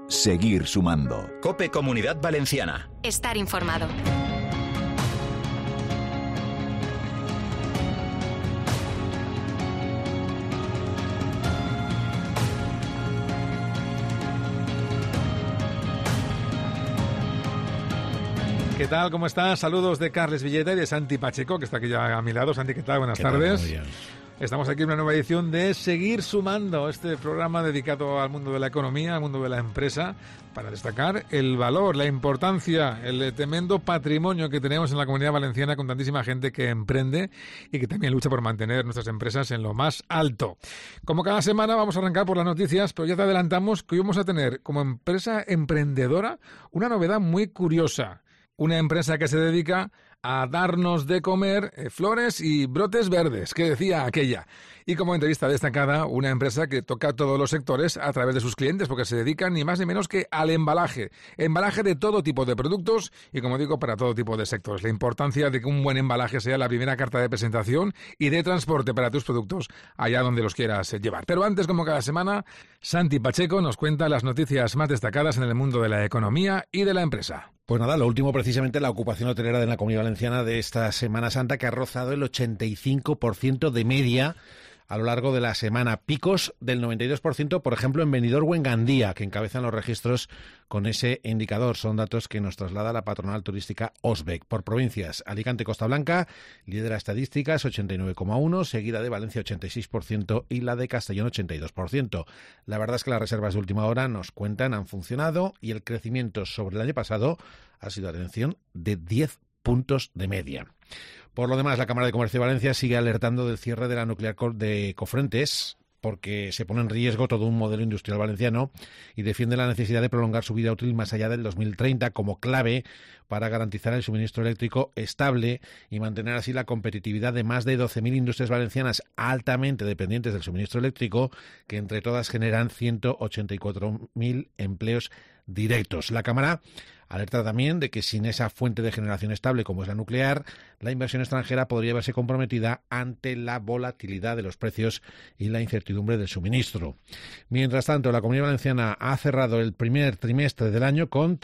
seguir sumando. COPE Comunidad Valenciana. Estar informado. ¿Qué tal? ¿Cómo estás? Saludos de Carles Villeta y de Santi Pacheco, que está aquí ya a mi lado. Santi, ¿qué tal? Buenas tardes. Muy bien. Estamos aquí en una nueva edición de Seguir Sumando, este programa dedicado al mundo de la economía, al mundo de la empresa, para destacar el valor, la importancia, el tremendo patrimonio que tenemos en la Comunidad Valenciana con tantísima gente que emprende y que también lucha por mantener nuestras empresas en lo más alto. Como cada semana vamos a arrancar por las noticias, pero ya te adelantamos que hoy vamos a tener como empresa emprendedora una novedad muy curiosa. Una empresa que se dedica a darnos de comer flores y brotes verdes, que decía aquella. Y como entrevista destacada, una empresa que toca todos los sectores a través de sus clientes, porque se dedican ni más ni menos que al embalaje. Embalaje de todo tipo de productos y, como digo, para todo tipo de sectores. La importancia de que un buen embalaje sea la primera carta de presentación y de transporte para tus productos allá donde los quieras llevar. Pero antes, como cada semana, Santi Pacheco nos cuenta las noticias más destacadas en el mundo de la economía y de la empresa. Pues nada, lo último precisamente la ocupación hotelera de la Comunidad Valenciana de esta Semana Santa, que ha rozado el 85% de media a lo largo de la semana. Picos del 92%, por ejemplo, en Benidorm o en Gandía, que encabezan los registros con ese indicador. Son datos que nos traslada la patronal turística OSBEC. Por provincias, Alicante, Costa Blanca, lidera estadísticas, 89,1%, seguida de Valencia, 86%, y la de Castellón, 82%. La verdad es que las reservas de última hora nos cuentan, han funcionado, y el crecimiento sobre el año pasado ha sido, atención, de 10 puntos de media. Por lo demás, la Cámara de Comercio de Valencia sigue alertando del cierre de la nuclear de Cofrentes, porque se pone en riesgo todo un modelo industrial valenciano, y defiende la necesidad de prolongar su vida útil más allá del 2030 como clave para garantizar el suministro eléctrico estable y mantener así la competitividad de más de 12.000 industrias valencianas altamente dependientes del suministro eléctrico, que entre todas generan 184.000 empleos directos. La Cámara alerta también de que sin esa fuente de generación estable como es la nuclear, la inversión extranjera podría verse comprometida ante la volatilidad de los precios y la incertidumbre del suministro. Mientras tanto, la Comunidad Valenciana ha cerrado el primer trimestre del año con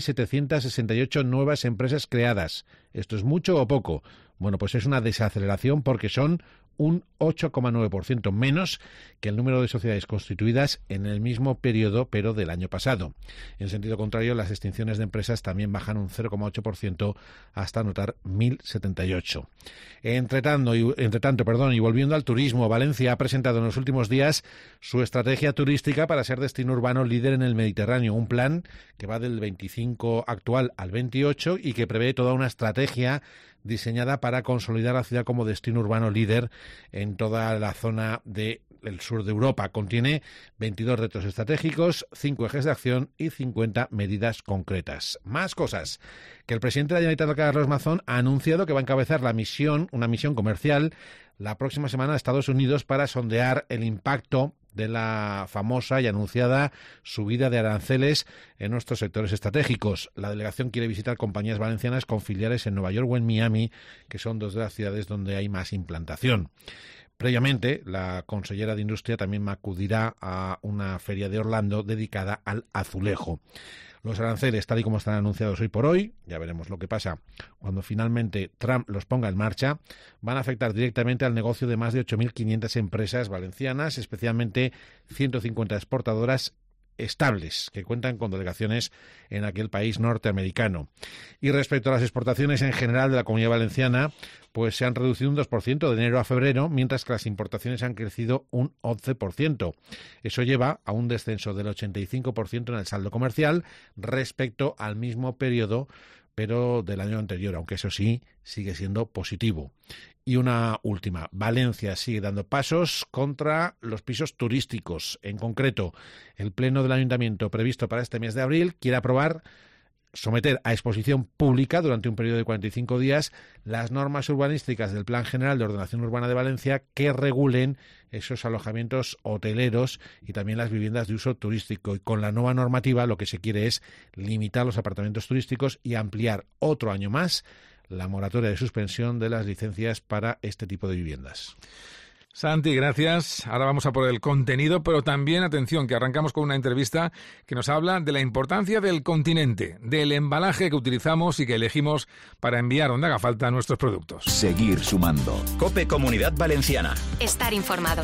3.768 nuevas empresas creadas. ¿Esto es mucho o poco? Bueno, pues es una desaceleración porque son un 8,9% menos que el número de sociedades constituidas en el mismo periodo, pero del año pasado. En sentido contrario, las extinciones de empresas también bajan un 0,8% hasta anotar 1.078. Entre tanto, y volviendo al turismo, Valencia ha presentado en los últimos días su estrategia turística para ser destino urbano líder en el Mediterráneo, un plan que va del 25 actual al 28 y que prevé toda una estrategia diseñada para consolidar la ciudad como destino urbano líder en toda la zona del sur de Europa. Contiene 22 retos estratégicos, 5 ejes de acción y 50 medidas concretas. Más cosas. Que el presidente de la Generalitat, Carlos Mazón, ha anunciado que va a encabezar una misión comercial la próxima semana a Estados Unidos para sondear el impacto de la famosa y anunciada subida de aranceles en nuestros sectores estratégicos. La delegación quiere visitar compañías valencianas con filiales en Nueva York o en Miami, que son dos de las ciudades donde hay más implantación. Previamente, la consellera de Industria también acudirá a una feria de Orlando dedicada al azulejo. Los aranceles, tal y como están anunciados hoy por hoy, ya veremos lo que pasa cuando finalmente Trump los ponga en marcha, van a afectar directamente al negocio de más de 8.500 empresas valencianas, especialmente 150 exportadoras estables, que cuentan con delegaciones en aquel país norteamericano. Y respecto a las exportaciones en general de la Comunidad Valenciana, pues se han reducido un 2% de enero a febrero, mientras que las importaciones han crecido un 11%. Eso lleva a un descenso del 85% en el saldo comercial respecto al mismo periodo, pero del año anterior, aunque eso sí, sigue siendo positivo. Y una última, Valencia sigue dando pasos contra los pisos turísticos. En concreto, el Pleno del Ayuntamiento previsto para este mes de abril quiere someter a exposición pública durante un periodo de 45 días las normas urbanísticas del Plan General de Ordenación Urbana de Valencia que regulen esos alojamientos hoteleros y también las viviendas de uso turístico. Y con la nueva normativa lo que se quiere es limitar los apartamentos turísticos y ampliar otro año más la moratoria de suspensión de las licencias para este tipo de viviendas. Santi, gracias. Ahora vamos a por el contenido, pero también, atención, que arrancamos con una entrevista que nos habla de la importancia del continente, del embalaje que utilizamos y que elegimos para enviar donde haga falta nuestros productos. Seguir sumando. COPE Comunidad Valenciana. Estar informado.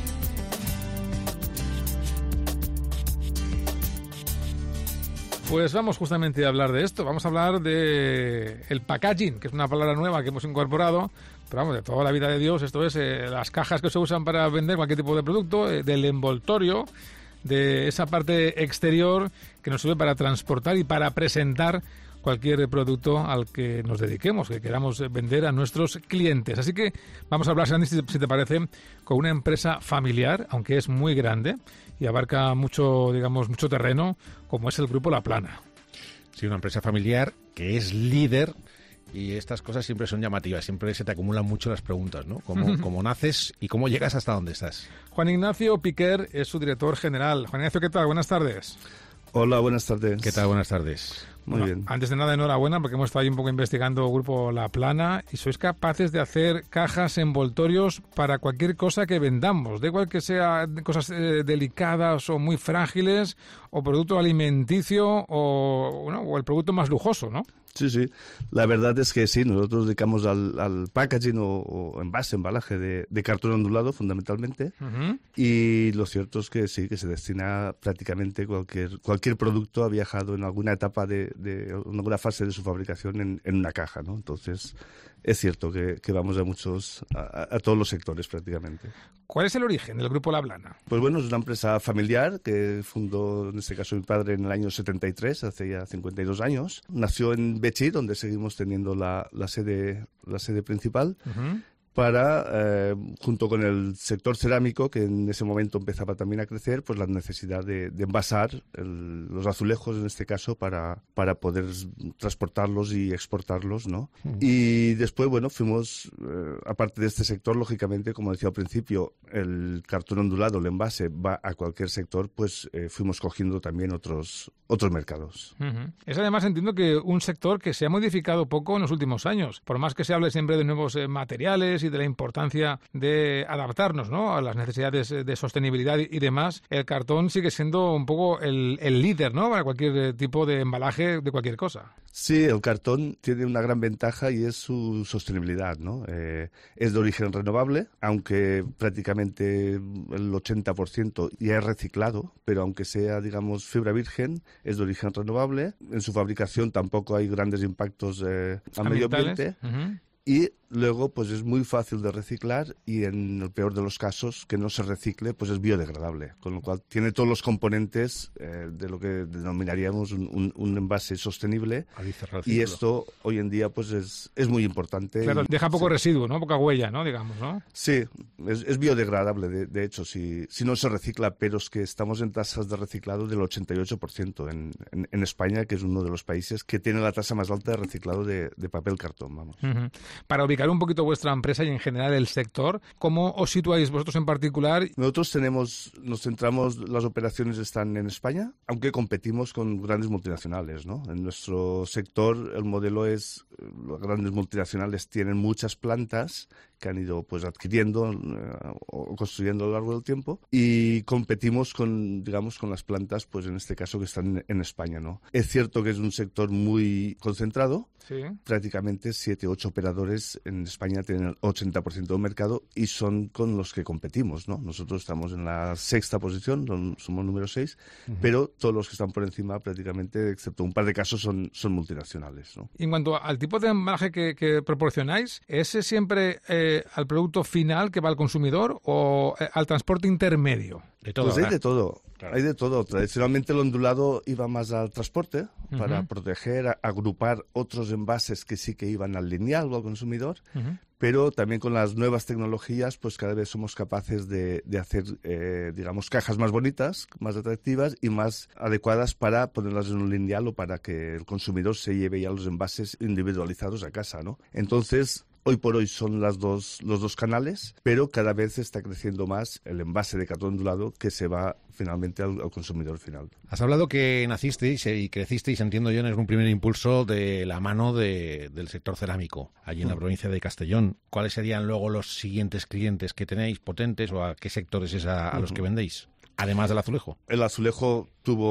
Pues vamos justamente a hablar de esto. Vamos a hablar de el packaging, que es una palabra nueva que hemos incorporado, pero vamos, de toda la vida de Dios. Esto es las cajas que se usan para vender cualquier tipo de producto, del envoltorio, de esa parte exterior que nos sirve para transportar y para presentar cualquier producto al que nos dediquemos, que queramos vender a nuestros clientes. Así que vamos a hablar, Sandy, si te parece, con una empresa familiar, aunque es muy grande y abarca mucho terreno, como es el Grupo La Plana. Sí, una empresa familiar que es líder, y estas cosas siempre son llamativas, siempre se te acumulan mucho las preguntas, ¿no? ¿Cómo naces y cómo llegas hasta donde estás? Juan Ignacio Piquer es su director general. Juan Ignacio, ¿qué tal? Buenas tardes. Hola, buenas tardes. ¿Qué tal? Buenas tardes. Muy bien. Antes de nada, enhorabuena, porque hemos estado ahí un poco investigando Grupo La Plana y sois capaces de hacer cajas, envoltorios para cualquier cosa que vendamos, da igual que sea cosas delicadas o muy frágiles, o producto alimenticio o el producto más lujoso, ¿no? Sí. La verdad es que sí, nosotros dedicamos al packaging o embalaje de cartón ondulado fundamentalmente. Uh-huh. Y lo cierto es que sí, que se destina prácticamente cualquier producto ha viajado en alguna etapa de alguna fase de su fabricación en una caja, ¿no? Entonces es cierto que vamos a todos los sectores prácticamente. ¿Cuál es el origen del Grupo La Plana? Pues bueno, es una empresa familiar que fundó, en este caso, mi padre en el año 73, hace ya 52 años. Nació en Betxí, donde seguimos teniendo la sede principal. Uh-huh. Junto con el sector cerámico, que en ese momento empezaba también a crecer, pues la necesidad de envasar los azulejos, en este caso, para poder transportarlos y exportarlos, ¿no? Mm. Y después, bueno, fuimos, aparte de este sector, lógicamente, como decía al principio, el cartón ondulado, el envase, va a cualquier sector, pues fuimos cogiendo también otros mercados. Uh-huh. Es además, entiendo que un sector que se ha modificado poco en los últimos años, por más que se hable siempre de nuevos materiales y de la importancia de adaptarnos, ¿no?, a las necesidades de sostenibilidad y demás, el cartón sigue siendo un poco el líder, ¿no?, para cualquier tipo de embalaje de cualquier cosa. Sí, el cartón tiene una gran ventaja y es su sostenibilidad, ¿no? Es de origen renovable, aunque prácticamente el 80% ya es reciclado, pero aunque sea, digamos, fibra virgen, es de origen renovable. En su fabricación tampoco hay grandes impactos al medio ambiente. Uh-huh. Y luego, pues es muy fácil de reciclar y en el peor de los casos, que no se recicle, pues es biodegradable. Con lo cual tiene todos los componentes de lo que denominaríamos un envase sostenible. Y esto hoy en día pues es muy importante. Claro, deja poco residuo, ¿no? Poca huella, ¿no? Digamos, ¿no? Sí, es biodegradable, de hecho, si no se recicla, pero es que estamos en tasas de reciclado del 88% en España, que es uno de los países que tiene la tasa más alta de reciclado de papel cartón, vamos. Uh-huh. Para ubicar un poquito vuestra empresa y en general el sector, ¿cómo os situáis vosotros en particular? Nosotros nos centramos, las operaciones están en España, aunque competimos con grandes multinacionales, ¿no? En nuestro sector el modelo es, las grandes multinacionales tienen muchas plantas que han ido pues adquiriendo o construyendo a lo largo del tiempo y competimos con las plantas, pues en este caso que están en España, ¿no? Es cierto que es un sector muy concentrado. Sí. Prácticamente 7 u 8 operadores en España tienen el 80% del mercado y son con los que competimos, ¿no? Nosotros estamos en la 6ª posición, somos número 6, uh-huh. Pero todos los que están por encima prácticamente, excepto un par de casos, son multinacionales, ¿no? Y en cuanto al tipo de embalaje que proporcionáis, ¿es siempre al producto final que va al consumidor o al transporte intermedio? De todo, pues hay de todo. Claro. Hay de todo. Tradicionalmente el ondulado iba más al transporte, uh-huh. Para proteger, agrupar otros envases que sí que iban al lineal o al consumidor, uh-huh. Pero también con las nuevas tecnologías pues cada vez somos capaces de hacer cajas más bonitas, más atractivas y más adecuadas para ponerlas en un lineal o para que el consumidor se lleve ya los envases individualizados a casa, ¿no? Entonces Hoy por hoy son los dos canales, pero cada vez está creciendo más el envase de cartón ondulado que se va finalmente al consumidor final. Has hablado que nacisteis y crecisteis, entiendo yo, en un primer impulso de la mano del sector cerámico, allí en la provincia de Castellón. ¿Cuáles serían luego los siguientes clientes que tenéis potentes o a qué sectores es a los que vendéis? Además del azulejo. El azulejo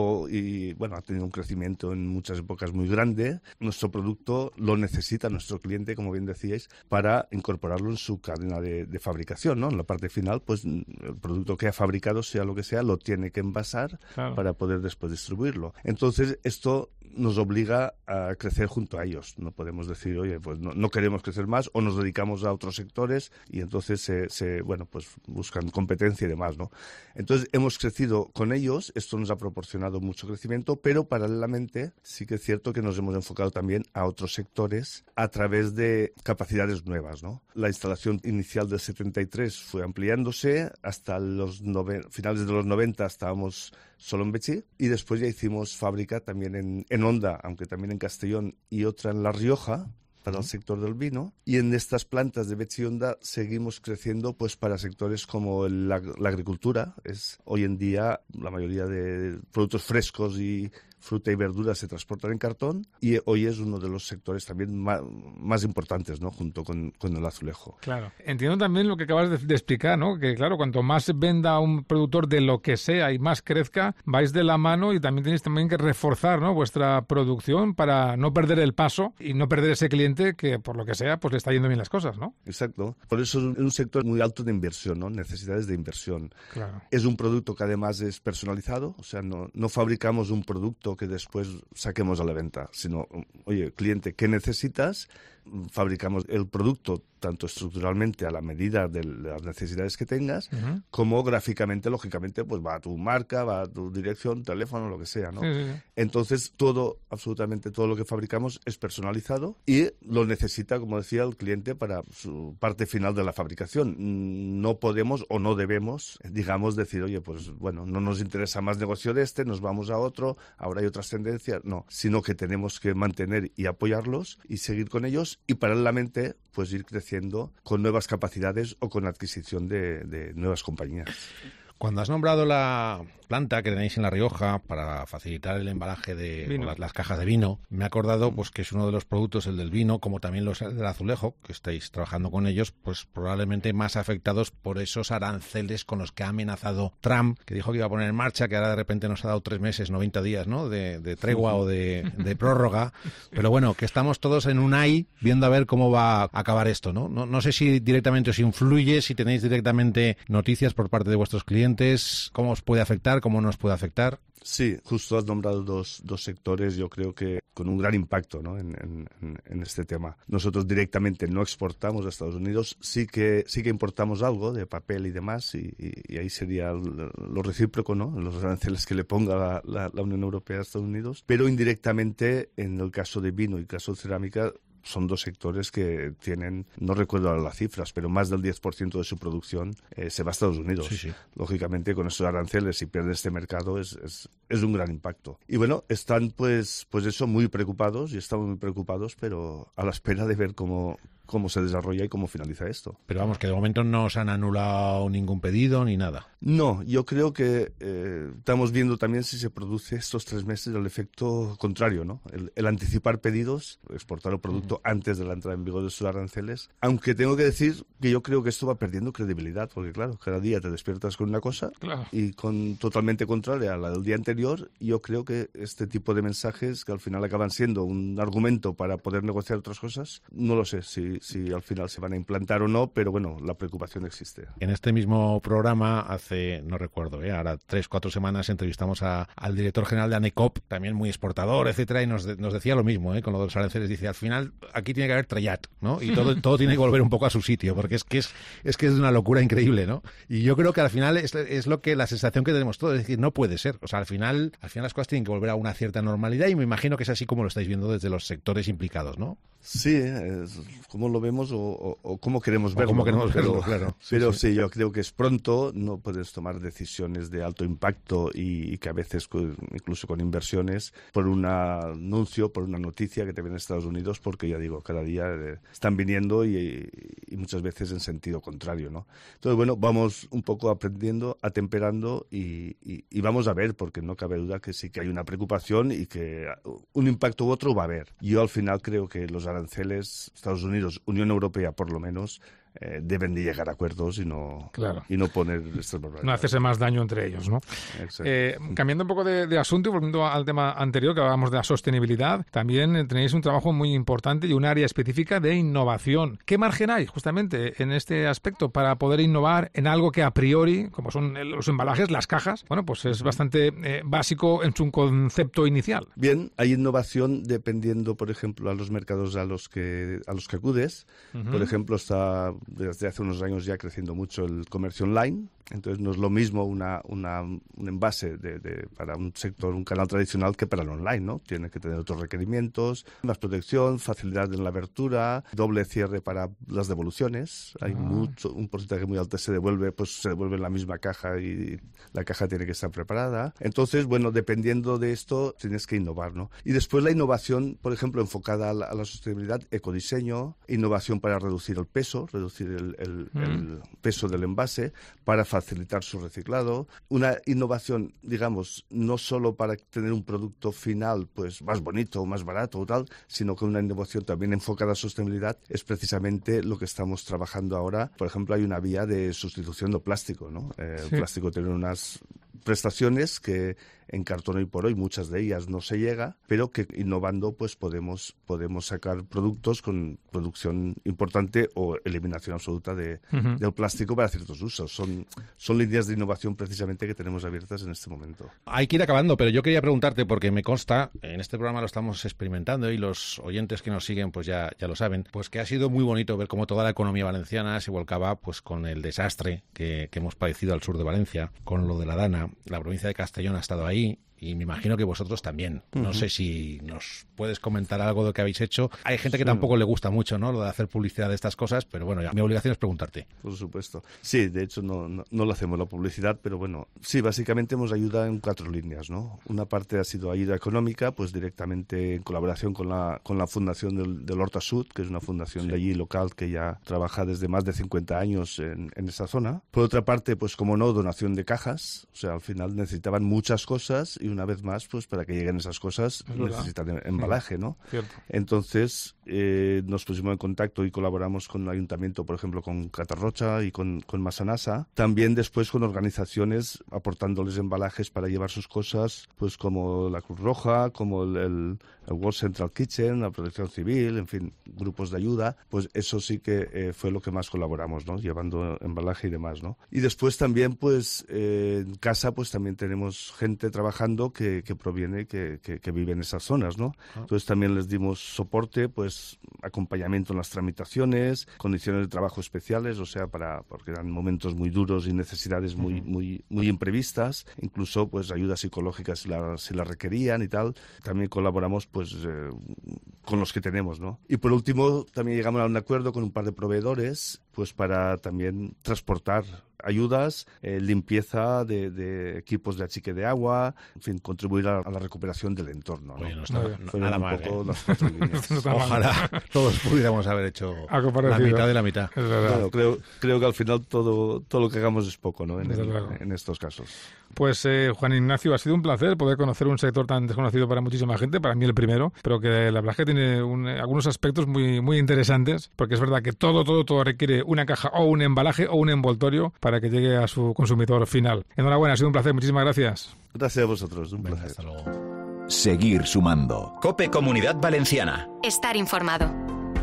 ha tenido un crecimiento en muchas épocas muy grande. Nuestro producto lo necesita nuestro cliente, como bien decíais, para incorporarlo en su cadena de fabricación, ¿no? En la parte final, pues el producto que ha fabricado, sea lo que sea, lo tiene que envasar para poder después distribuirlo. Entonces, esto nos obliga a crecer junto a ellos. No podemos decir, oye, pues no queremos crecer más o nos dedicamos a otros sectores y entonces pues buscan competencia y demás, ¿no? Entonces, hemos crecido con ellos, esto nos ha proporcionado mucho crecimiento, pero paralelamente sí que es cierto que nos hemos enfocado también a otros sectores a través de capacidades nuevas, ¿no? La instalación inicial del 73 fue ampliándose hasta finales de los 90 estábamos solo en Betxí y después ya hicimos fábrica también en Onda, aunque también en Castellón y otra en La Rioja, para el sector del vino, y en estas plantas de Betxí y Onda seguimos creciendo pues para sectores como la agricultura. Hoy en día la mayoría de productos frescos y fruta y verdura se transportan en cartón y hoy es uno de los sectores también más importantes, ¿no? Junto con el azulejo. Claro. Entiendo también lo que acabas de explicar, ¿no? Que claro, cuanto más venda un productor de lo que sea y más crezca, vais de la mano y también tenéis que reforzar, ¿no? Vuestra producción para no perder el paso y no perder ese cliente que por lo que sea pues le está yendo bien las cosas, ¿no? Exacto. Por eso es un sector muy alto de inversión, ¿no? Necesidades de inversión. Claro. Es un producto que además es personalizado, o sea, no fabricamos un producto que después saquemos a la venta, sino, oye, cliente, ¿qué necesitas? Fabricamos el producto tanto estructuralmente a la medida de las necesidades que tengas, como gráficamente, lógicamente, pues va a tu marca, va a tu dirección, teléfono, lo que sea, ¿no? Sí. Entonces, absolutamente todo lo que fabricamos es personalizado y lo necesita, como decía, el cliente para su parte final de la fabricación. No podemos o no debemos, digamos, decir, oye, pues bueno, no nos interesa más negocio de nos vamos a otro, ahora hay otras tendencias, no, sino que tenemos que mantener y apoyarlos y seguir con ellos y paralelamente pues ir creciendo con nuevas capacidades o con adquisición de nuevas compañías. Cuando has nombrado la planta que tenéis en La Rioja para facilitar el embalaje de las cajas de vino, me he acordado pues que es uno de los productos, el del vino, como también los del azulejo, que estáis trabajando con ellos, pues probablemente más afectados por esos aranceles con los que ha amenazado Trump, que dijo que iba a poner en marcha, que ahora de repente nos ha dado 3 meses, 90 días, ¿no? de tregua o de prórroga. Pero bueno, que estamos todos en un ahí viendo a ver cómo va a acabar esto, ¿no? No sé si directamente os influye, si tenéis directamente noticias por parte de vuestros clientes, cómo os puede afectar, cómo nos puede afectar. Sí, justo has nombrado dos sectores, yo creo que con un gran impacto, ¿no? en este tema. Nosotros directamente no exportamos a Estados Unidos, sí que importamos algo de papel y demás, y ahí sería lo recíproco, ¿no? Los aranceles que le ponga la Unión Europea a Estados Unidos, pero indirectamente en el caso de vino y el caso de cerámica, son dos sectores que tienen, no recuerdo ahora las cifras, pero más del 10% de su producción se va a Estados Unidos. Sí. Lógicamente, con estos aranceles, si pierdes este mercado, es un gran impacto. Y bueno, están pues eso, muy preocupados, y estamos muy preocupados, pero a la espera de ver cómo se desarrolla y cómo finaliza esto. Pero vamos, que de momento no os han anulado ningún pedido ni nada. No, yo creo que estamos viendo también si se produce estos 3 meses el efecto contrario, ¿no? El anticipar pedidos, exportar el producto antes de la entrada en vigor de sus aranceles. Aunque tengo que decir que yo creo que esto va perdiendo credibilidad, porque claro, cada día te despiertas con una cosa y con totalmente contraria a la del día anterior. Yo creo que este tipo de mensajes, que al final acaban siendo un argumento para poder negociar otras cosas, no lo sé si al final se van a implantar o no, pero bueno, la preocupación existe. En este mismo programa, hace, no recuerdo, ahora 3-4 semanas entrevistamos al director general de ANECOP, también muy exportador, etcétera, y nos decía lo mismo, con lo de los aranceles. Dice, al final aquí tiene que haber trellat, ¿no? Y todo tiene que volver un poco a su sitio, porque es que es una locura increíble, ¿no? Y yo creo que al final es lo que la sensación que tenemos todos, es decir, no puede ser. O sea, al final las cosas tienen que volver a una cierta normalidad y me imagino que es así como lo estáis viendo desde los sectores implicados, ¿no? Sí, como cómo lo vemos o cómo queremos verlo. Cómo queremos verlo, claro. Pero sí, yo creo que es pronto, no puedes tomar decisiones de alto impacto y que a veces, incluso con inversiones, por un anuncio, por una noticia que te viene de Estados Unidos, porque ya digo, cada día están viniendo y muchas veces en sentido contrario, ¿no? Entonces, bueno, vamos un poco aprendiendo, atemperando y vamos a ver, porque no cabe duda que sí que hay una preocupación y que un impacto u otro va a haber. Yo al final creo que los aranceles, Estados Unidos, Unión Europea por lo menos, deben de llegar a acuerdos y no poner estas barbaridades. No hacerse más daño entre ellos, ¿no? Cambiando un poco de asunto y volviendo al tema anterior que hablábamos de la sostenibilidad, también tenéis un trabajo muy importante y un área específica de innovación. ¿Qué margen hay justamente en este aspecto para poder innovar en algo que a priori, como son los embalajes, las cajas, bueno, pues es bastante básico en su concepto inicial? Bien, hay innovación dependiendo, por ejemplo, a los mercados a los que acudes. Por ejemplo, está desde hace unos años ya creciendo mucho el comercio online. Entonces no es lo mismo un envase para un sector, un canal tradicional que para el online, ¿no? Tiene que tener otros requerimientos, más protección, facilidad en la abertura, doble cierre para las devoluciones. Hay un porcentaje muy alto se devuelve en la misma caja y la caja tiene que estar preparada. Entonces, bueno, dependiendo de esto tienes que innovar, ¿no? Y después la innovación, por ejemplo, enfocada a la sostenibilidad, ecodiseño, innovación para reducir el peso, el peso del envase, para facilitar su reciclado, una innovación, digamos, no solo para tener un producto final pues más bonito o más barato o tal, sino que una innovación también enfocada a sostenibilidad es precisamente lo que estamos trabajando ahora. Por ejemplo, hay una vía de sustitución del plástico, ¿no? El plástico tiene unas prestaciones que en cartón hoy por hoy muchas de ellas no se llega, pero que innovando pues podemos sacar productos con producción importante o eliminación absoluta del plástico para ciertos usos. Son líneas de innovación precisamente que tenemos abiertas en este momento. Hay que ir acabando, pero yo quería preguntarte, porque me consta, en este programa lo estamos experimentando y los oyentes que nos siguen pues ya lo saben, pues que ha sido muy bonito ver cómo toda la economía valenciana se volcaba pues con el desastre que hemos padecido al sur de Valencia, con lo de la Dana. La provincia de Castellón ha estado ahí y me imagino que vosotros también. No sé si nos puedes comentar algo de lo que habéis hecho. Hay gente que tampoco le gusta mucho, ¿no?, lo de hacer publicidad de estas cosas, pero bueno, mi obligación es preguntarte. Por supuesto. Sí, de hecho no lo hacemos la publicidad, pero bueno, sí, básicamente hemos ayudado en 4 líneas, ¿no? Una parte ha sido ayuda económica, pues directamente en colaboración con la fundación del Horta Sud, que es una fundación de allí local que ya trabaja desde más de 50 años en esa zona. Por otra parte, pues como no, donación de cajas. O sea, al final necesitaban muchas cosas y una vez más, pues para que lleguen esas cosas necesitan embalaje, ¿no? Cierto. Entonces nos pusimos en contacto y colaboramos con el ayuntamiento, por ejemplo, con Catarrocha y con Massanassa. También después con organizaciones aportándoles embalajes para llevar sus cosas, pues como la Cruz Roja, como el World Central Kitchen, la Protección Civil, en fin, grupos de ayuda. Pues eso sí que fue lo que más colaboramos, ¿no? Llevando embalaje y demás, ¿no? Y después también, pues en casa, pues también tenemos gente trabajando que proviene, que vive en esas zonas, ¿no? Entonces también les dimos soporte, pues acompañamiento en las tramitaciones, condiciones de trabajo especiales, o sea, porque eran momentos muy duros y necesidades muy imprevistas, incluso pues ayudas psicológicas si la requerían y tal. También colaboramos pues con los que tenemos, ¿no? Y por último también llegamos a un acuerdo con un par de proveedores pues para también transportar ayudas, limpieza de equipos de achique de agua, en fin, contribuir a la recuperación del entorno, ¿no? Oye, no está nada mal, las 4 líneas. Ojalá todos pudiéramos haber hecho la mitad de la mitad. Bueno, creo que al final todo lo que hagamos es poco, ¿no? En estos casos. Pues Juan Ignacio, ha sido un placer poder conocer un sector tan desconocido para muchísima gente, para mí el primero, pero que la verdad es que tiene algunos aspectos muy, muy interesantes, porque es verdad que todo requiere una caja o un embalaje o un envoltorio para que llegue a su consumidor final. Enhorabuena, ha sido un placer, muchísimas gracias. Gracias a vosotros, un placer. Hasta luego. Seguir sumando. COPE Comunidad Valenciana. Estar informado.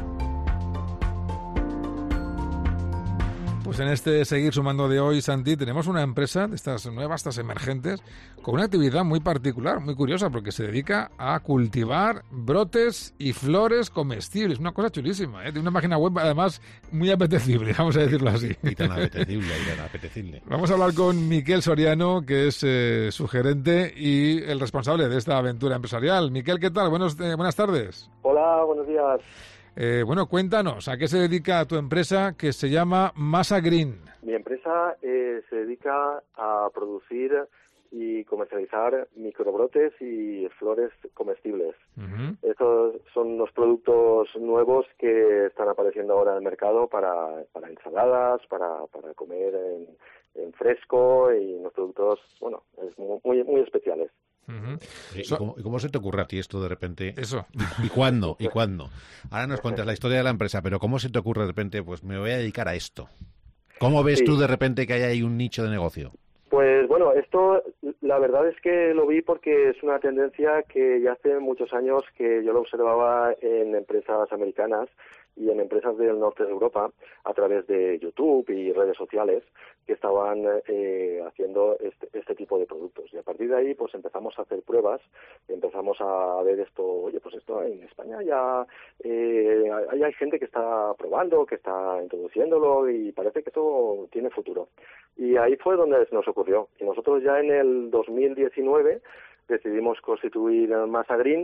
Pues en este Seguir Sumando de hoy, Santi, tenemos una empresa de estas nuevas, estas emergentes, con una actividad muy particular, muy curiosa, porque se dedica a cultivar brotes y flores comestibles. Una cosa chulísima, ¿eh? De una página web, además, muy apetecible, vamos a decirlo así. Y tan apetecible. Vamos a hablar con Miquel Soriano, que es su gerente y el responsable de esta aventura empresarial. Miquel, ¿qué tal? Buenas tardes. Hola, buenos días. Bueno, cuéntanos, ¿a qué se dedica tu empresa que se llama Masa Green? Mi empresa se dedica a producir y comercializar microbrotes y flores comestibles. Uh-huh. Estos son los productos nuevos que están apareciendo ahora en el mercado para ensaladas, para comer en fresco, y unos productos, bueno, muy especiales. Uh-huh. ¿Y cómo se te ocurre a ti esto de repente? Eso. ¿Y cuándo? ¿Y cuándo? Ahora nos cuentas la historia de la empresa, pero ¿cómo se te ocurre de repente, pues me voy a dedicar a esto? ¿Cómo ves tú de repente que hay ahí un nicho de negocio? Pues bueno, esto la verdad es que lo vi porque es una tendencia que ya hace muchos años que yo lo observaba en empresas americanas y en empresas del norte de Europa a través de YouTube y redes sociales que estaban haciendo este tipo de productos. Y a partir de ahí pues empezamos a hacer pruebas, empezamos a ver esto, oye, pues esto en España ya hay gente que está probando, que está introduciéndolo, y parece que esto tiene futuro. Y ahí fue donde se nos ocurrió. Y nosotros ya en el 2019 decidimos constituir Masa Greens,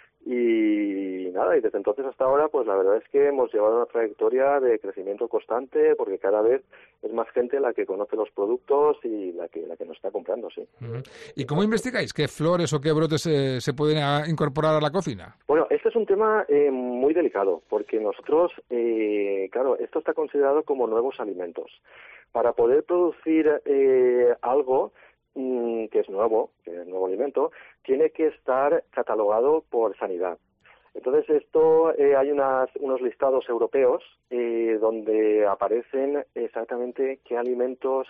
y nada, y desde entonces hasta ahora, pues la verdad es que hemos llevado una trayectoria de crecimiento constante, porque cada vez es más gente la que conoce los productos y la que nos está comprando, sí. Uh-huh. ¿Y cómo investigáis? ¿Qué flores o qué brotes se pueden incorporar a la cocina? Bueno, este es un tema muy delicado, porque nosotros, claro, esto está considerado como nuevos alimentos. Para poder producir algo que es nuevo alimento, tiene que estar catalogado por Sanidad. Entonces hay unos listados europeos donde aparecen exactamente qué alimentos,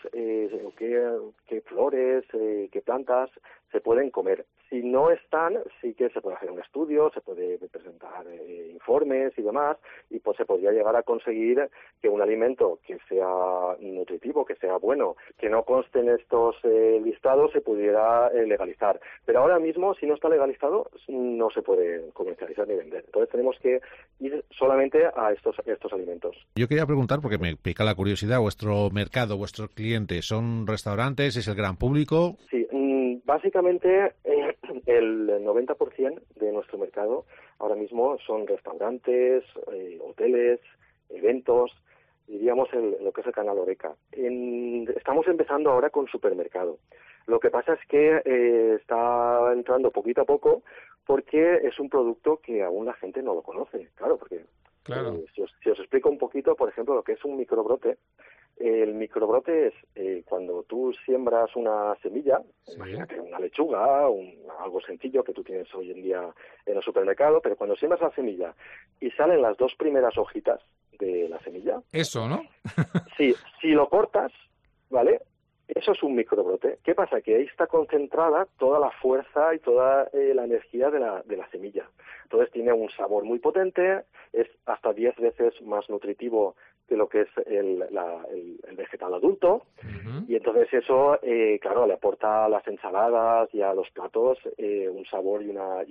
qué flores, qué plantas se pueden comer. Si no están, sí que se puede hacer un estudio, se puede presentar informes y demás, y pues se podría llegar a conseguir que un alimento que sea nutritivo, que sea bueno, que no conste en estos listados, se pudiera legalizar. Pero ahora mismo, si no está legalizado, no se puede comercializar ni vender. Entonces tenemos que ir solamente a estos alimentos. Yo quería preguntar, porque me pica la curiosidad, vuestro mercado, vuestros clientes, ¿son restaurantes? ¿Es el gran público? Sí, básicamente el 90% de nuestro mercado ahora mismo son restaurantes, hoteles, eventos, diríamos lo que es el canal Horeca. Estamos empezando ahora con supermercado. Lo que pasa es que está entrando poquito a poco, porque es un producto que aún la gente no lo conoce. Claro, porque claro. Si os explico un poquito, por ejemplo, lo que es un microbrote. El microbrote es cuando tú siembras una semilla, sí, imagínate una lechuga, algo sencillo que tú tienes hoy en día en el supermercado, pero cuando siembras la semilla y salen las dos primeras hojitas de la semilla... Eso, ¿no? Sí, si lo cortas, ¿vale? Eso es un microbrote. ¿Qué pasa? Que ahí está concentrada toda la fuerza y toda la energía de la semilla. Entonces tiene un sabor muy potente, es hasta 10 veces más nutritivo que lo que es el vegetal adulto. Uh-huh. Y entonces eso, claro, le aporta a las ensaladas y a los platos un sabor y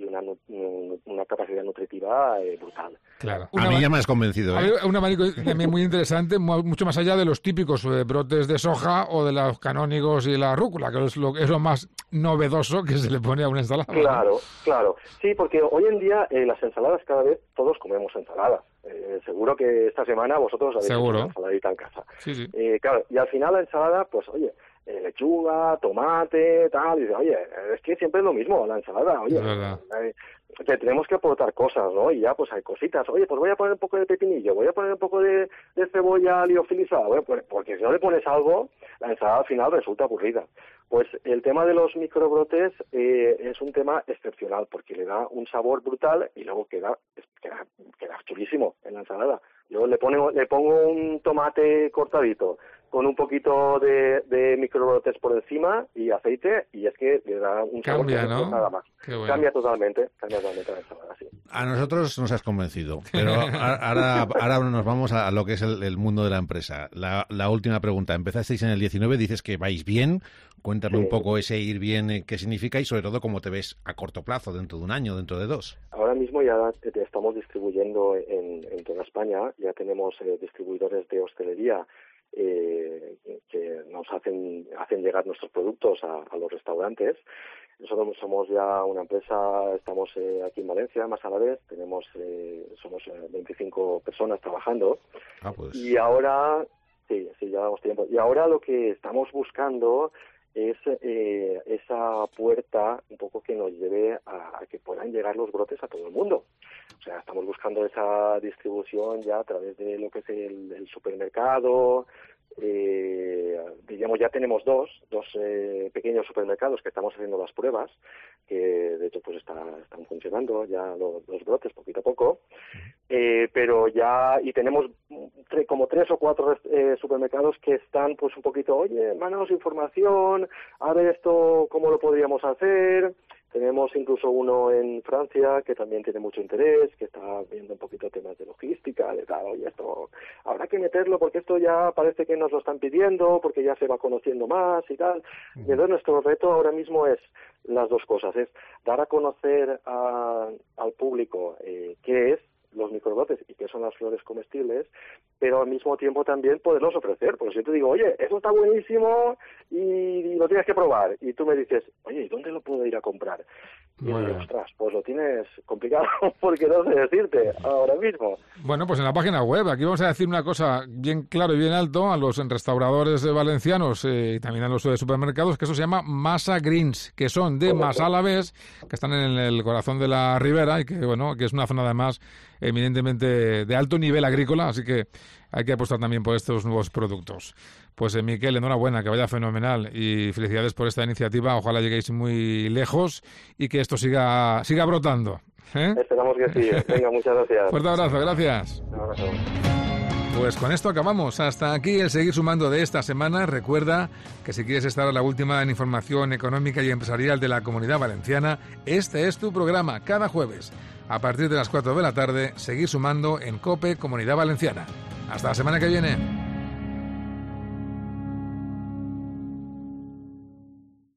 una capacidad nutritiva brutal. Claro. A mí ya me has convencido. Hay un abanico también muy interesante, mucho más allá de los típicos brotes de soja o de los canónigos y la rúcula, que es lo más novedoso que se le pone a una ensalada. Claro, ¿no? Claro. Sí, porque hoy en día las ensaladas, cada vez todos comemos ensaladas. Seguro que esta semana vosotros habéis hecho una ensaladita en casa. Sí, sí. Claro, y al final la ensalada, pues oye, lechuga, tomate, tal, y dice, oye, es que siempre es lo mismo, la ensalada, oye, que tenemos que aportar cosas, ¿no? Y ya pues hay cositas, oye, pues voy a poner un poco de pepinillo, voy a poner un poco de cebolla liofilizada, bueno, porque si no le pones algo, la ensalada al final resulta aburrida. Pues el tema de los microbrotes es un tema excepcional, porque le da un sabor brutal y luego queda chulísimo en la ensalada. Yo le pongo un tomate cortadito con un poquito de microbrotes por encima y aceite, y es que le da un sabor que ¿no? Nada más. Bueno. Cambia totalmente la ensalada, sí. A nosotros nos has convencido, pero ahora nos vamos a lo que es el mundo de la empresa. La última pregunta. Empezasteis en el 19, dices que vais bien. Cuéntame un poco ese ir bien, qué significa y sobre todo cómo te ves a corto plazo, dentro de un año, dentro de 2. Ahora mismo ya estamos distribuyendo en toda España, ya tenemos distribuidores de hostelería que nos hacen llegar nuestros productos a los restaurantes. Nosotros somos ya una empresa, estamos aquí en Valencia, más a la vez, somos 25 personas trabajando. Pues. Y ahora, sí, llevamos tiempo. Y ahora lo que estamos buscando es esa puerta un poco que nos lleve a que puedan llegar los brotes a todo el mundo. O sea, estamos buscando esa distribución ya a través de lo que es el supermercado. Digamos, ya tenemos dos pequeños supermercados que estamos haciendo las pruebas, que de hecho pues están funcionando ya los brotes poquito a poco, pero ya, y tenemos como 3 o 4 supermercados que están pues un poquito, oye, mándanos información, a ver esto cómo lo podríamos hacer. Tenemos incluso uno en Francia que también tiene mucho interés, que está viendo un poquito temas de logística, de tal, oye, esto habrá que meterlo porque esto ya parece que nos lo están pidiendo, porque ya se va conociendo más y tal. Y entonces nuestro reto ahora mismo es las dos cosas, es dar a conocer al público qué es los microbrotes y qué son las flores comestibles, pero al mismo tiempo también poderlos ofrecer, porque si yo te digo, oye, eso está buenísimo y lo tienes que probar, y tú me dices, oye, ¿y dónde lo puedo ir a comprar? Y yo digo, ostras, pues lo tienes complicado porque no sé decirte ahora mismo. Bueno, pues en la página web, aquí vamos a decir una cosa bien claro y bien alto a los restauradores valencianos y también a los supermercados, que eso se llama Masa Greens, que son de Massalavés, que están en el corazón de la ribera y que, bueno, que es una zona además eminentemente de alto nivel agrícola, así que hay que apostar también por estos nuevos productos. Pues Miquel, enhorabuena, que vaya fenomenal y felicidades por esta iniciativa. Ojalá lleguéis muy lejos y que esto siga brotando. Esperamos que sí. Venga, muchas gracias. Fuerte abrazo, gracias. Un abrazo. Pues con esto acabamos. Hasta aquí el Seguir Sumando de esta semana. Recuerda que si quieres estar a la última en información económica y empresarial de la Comunidad Valenciana, este es tu programa cada jueves. A partir de las 4 de la tarde, Seguir Sumando en COPE Comunidad Valenciana. Hasta la semana que viene.